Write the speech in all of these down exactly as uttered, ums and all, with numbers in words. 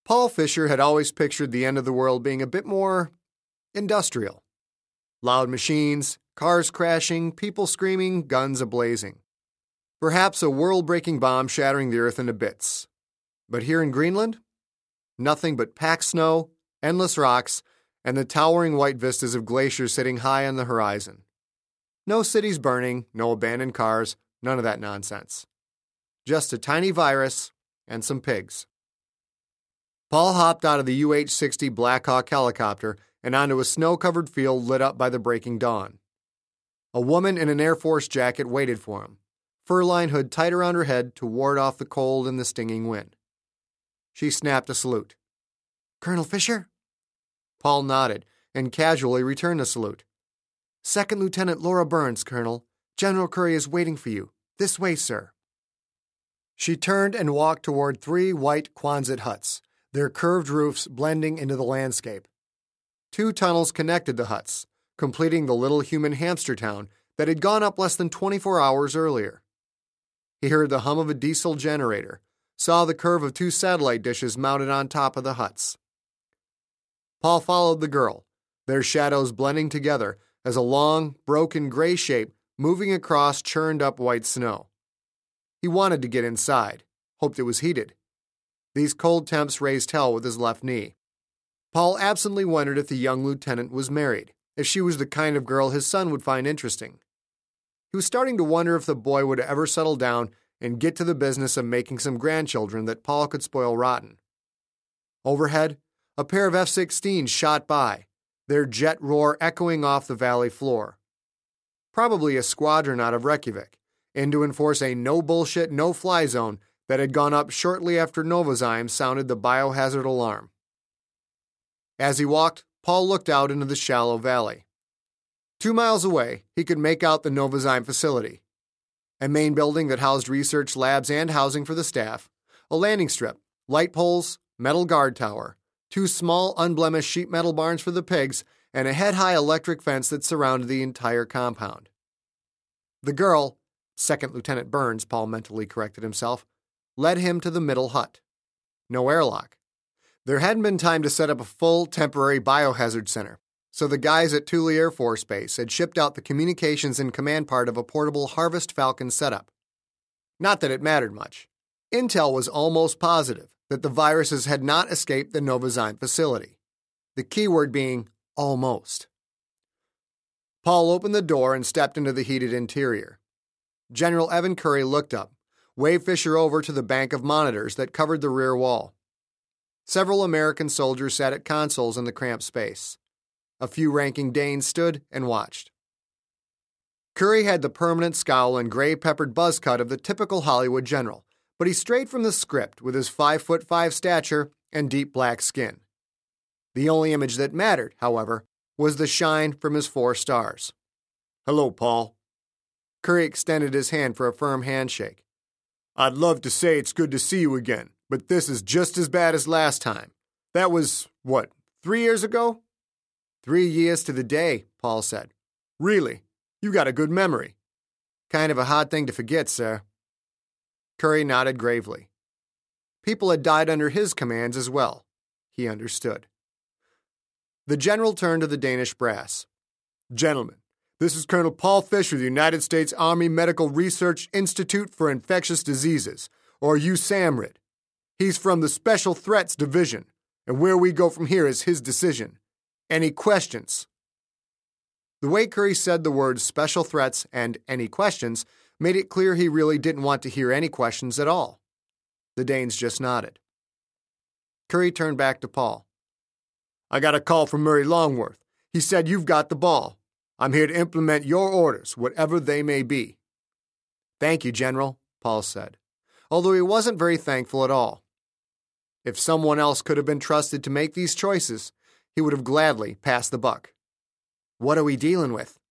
Paul Fisher had always pictured the end of the world being a bit more industrial. Loud machines, cars crashing, people screaming, guns ablazing. Perhaps a world-breaking bomb shattering the earth into bits. But here in Greenland, nothing but packed snow, endless rocks, and the towering white vistas of glaciers sitting high on the horizon. No cities burning, no abandoned cars, none of that nonsense. Just a tiny virus and some pigs. Paul hopped out of the U H sixty Black Hawk helicopter and onto a snow-covered field lit up by the breaking dawn. A woman in an Air Force jacket waited for him, fur-lined hood tight around her head to ward off the cold and the stinging wind. She snapped a salute. "Colonel Fisher?" Paul nodded and casually returned the salute. "Second Lieutenant Laura Burns, Colonel. General Curry is waiting for you. This way, sir." She turned and walked toward three white Quonset huts, their curved roofs blending into the landscape. Two tunnels connected the huts, completing the little human hamster town that had gone up less than twenty-four hours earlier. He heard the hum of a diesel generator, saw the curve of two satellite dishes mounted on top of the huts. Paul followed the girl, their shadows blending together as a long, broken gray shape moving across churned-up white snow. He wanted to get inside, hoped it was heated. These cold temps raised hell with his left knee. Paul absently wondered if the young lieutenant was married, if she was the kind of girl his son would find interesting. He was starting to wonder if the boy would ever settle down and get to the business of making some grandchildren that Paul could spoil rotten. Overhead, a pair of F sixteens shot by, their jet roar echoing off the valley floor. Probably a squadron out of Reykjavik, in to enforce a no-bullshit, no-fly zone that had gone up shortly after Novozymes sounded the biohazard alarm. As he walked, Paul looked out into the shallow valley. Two miles away, he could make out the Novozymes facility, a main building that housed research labs and housing for the staff, a landing strip, light poles, metal guard tower, two small unblemished sheet metal barns for the pigs, and a head-high electric fence that surrounded the entire compound. The girl, Second Lieutenant Burns, Paul mentally corrected himself, led him to the middle hut. No airlock. There hadn't been time to set up a full temporary biohazard center, so the guys at Thule Air Force Base had shipped out the communications and command part of a portable Harvest Falcon setup. Not that it mattered much. Intel was almost positive that the viruses had not escaped the Novozymes facility, the keyword being almost. Paul opened the door and stepped into the heated interior. General Evan Curry looked up, waved Fisher over to the bank of monitors that covered the rear wall. Several American soldiers sat at consoles in the cramped space. A few ranking Danes stood and watched. Curry had the permanent scowl and gray-peppered buzz cut of the typical Hollywood general, but he strayed from the script with his five foot five stature and deep black skin. The only image that mattered, however, was the shine from his four stars. "Hello, Paul." Curry extended his hand for a firm handshake. "I'd love to say it's good to see you again, but this is just as bad as last time. That was, what, three years ago?" Three years to the day, Paul said. "Really? You got a good memory." "Kind of a hard thing to forget, sir." Curry nodded gravely. People had died under his commands as well. He understood. The general turned to the Danish brass. "Gentlemen, this is Colonel Paul Fisher of the United States Army Medical Research Institute for Infectious Diseases, or U SAMRID. He's from the Special Threats Division, and where we go from here is his decision. Any questions?" The way Curry said the words special threats and any questions made it clear he really didn't want to hear any questions at all. The Danes just nodded. Curry turned back to Paul. "I got a call from Murray Longworth. He said you've got the ball. I'm here to implement your orders, whatever they may be." "Thank you, General," Paul said, although he wasn't very thankful at all. If someone else could have been trusted to make these choices, he would have gladly passed the buck. "What are we dealing with?"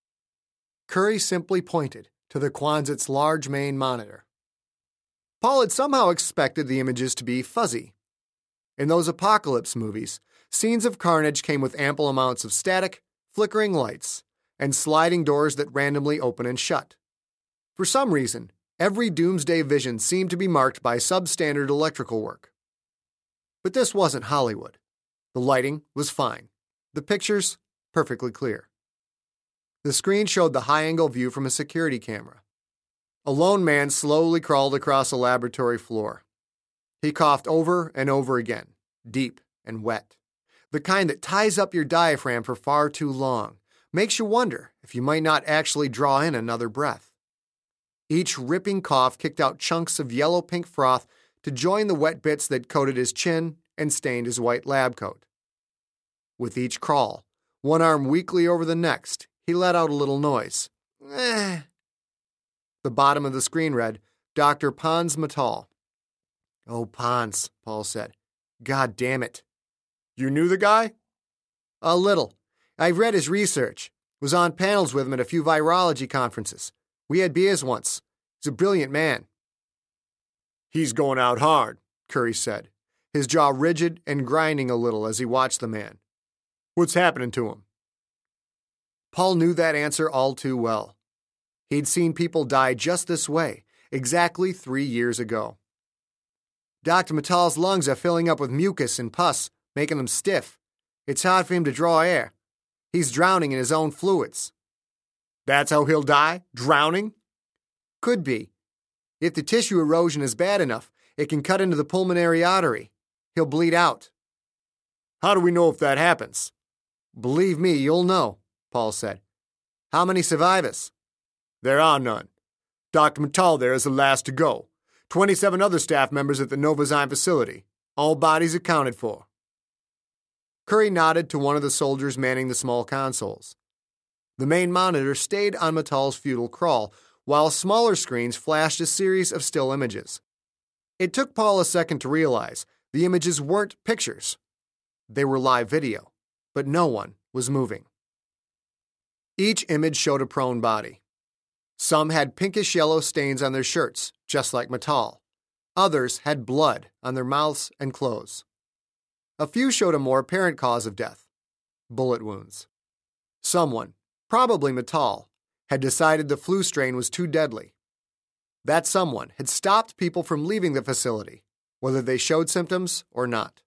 Curry simply pointed to the Quonset's large main monitor. Paul had somehow expected the images to be fuzzy. In those apocalypse movies, scenes of carnage came with ample amounts of static, flickering lights, and sliding doors that randomly open and shut. For some reason, every doomsday vision seemed to be marked by substandard electrical work. But this wasn't Hollywood. The lighting was fine. The pictures, perfectly clear. The screen showed the high-angle view from a security camera. A lone man slowly crawled across a laboratory floor. He coughed over and over again, deep and wet. The kind that ties up your diaphragm for far too long, makes you wonder if you might not actually draw in another breath. Each ripping cough kicked out chunks of yellow-pink froth to join the wet bits that coated his chin and stained his white lab coat. With each crawl, one arm weakly over the next, he let out a little noise. Eh. The bottom of the screen read, Doctor Pons Matal. Oh, Pons, Paul said. God damn it. You knew the guy? A little. I've read his research. Was on panels with him at a few virology conferences. We had beers once. He's a brilliant man. He's going out hard, Curry said, his jaw rigid and grinding a little as he watched the man. What's happening to him? Paul knew that answer all too well. He'd seen people die just this way, exactly three years ago. Doctor Matal's lungs are filling up with mucus and pus, making them stiff. It's hard for him to draw air. He's drowning in his own fluids. That's how he'll die? Drowning? Could be. If the tissue erosion is bad enough, it can cut into the pulmonary artery. He'll bleed out. How do we know if that happens? Believe me, you'll know, Paul said. How many survive us? There are none. Doctor Matal there is the last to go. Twenty-seven other staff members at the Novozyme facility. All bodies accounted for. Curry nodded to one of the soldiers manning the small consoles. The main monitor stayed on Matal's futile crawl, while smaller screens flashed a series of still images. It took Paul a second to realize the images weren't pictures. They were live video, but no one was moving. Each image showed a prone body. Some had pinkish-yellow stains on their shirts, just like Matal. Others had blood on their mouths and clothes. A few showed a more apparent cause of death, bullet wounds. Someone, probably Matal, had decided the flu strain was too deadly. That someone had stopped people from leaving the facility, whether they showed symptoms or not.